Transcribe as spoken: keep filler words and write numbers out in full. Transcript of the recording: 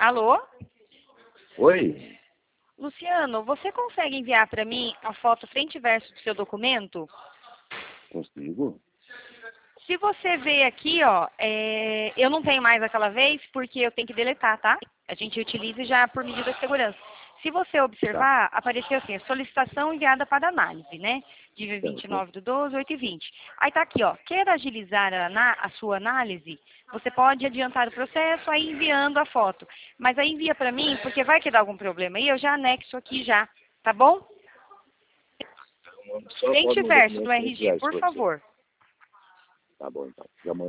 Alô? Oi? Luciano, você consegue enviar para mim a foto frente e verso do seu documento? Consigo? Se você ver aqui, ó, é, eu não tenho mais aquela vez porque eu tenho que deletar, tá? A gente utiliza já por medida de segurança. Se você observar, Tá. apareceu assim, solicitação enviada para análise, né? Dia vinte e Certo. nove do doze, oito e vinte. Aí tá aqui, ó, quer agilizar a, ana- a sua análise? Você pode adiantar o processo aí enviando a foto. Mas aí envia para mim, porque vai que dá algum problema aí, eu já anexo aqui já, tá bom? Só Frente pode e no verso do documento frente e R G, verso por pra você. favor. Tá bom, então. Já mandei.